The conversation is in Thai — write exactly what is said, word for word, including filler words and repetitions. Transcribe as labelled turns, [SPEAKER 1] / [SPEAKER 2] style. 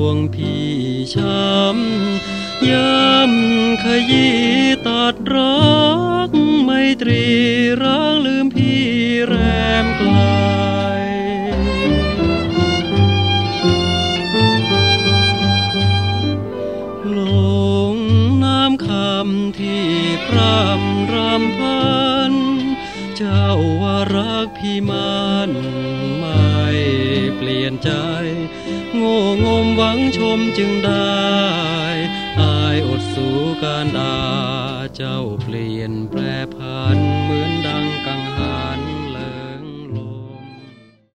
[SPEAKER 1] งพี่ช้ำย้ำขยี้ตัดรักไมตรีรักลืมพี่แรมไกลหลงน้ำคำที่พร่ำรำพันเจ้าว่ารักพี่มันไม่เปลี่ยนใจโง่งมหวังชมจึงได้อายอดสู้การด่าเจ้าเปลี่ยนแปรผันเหมือน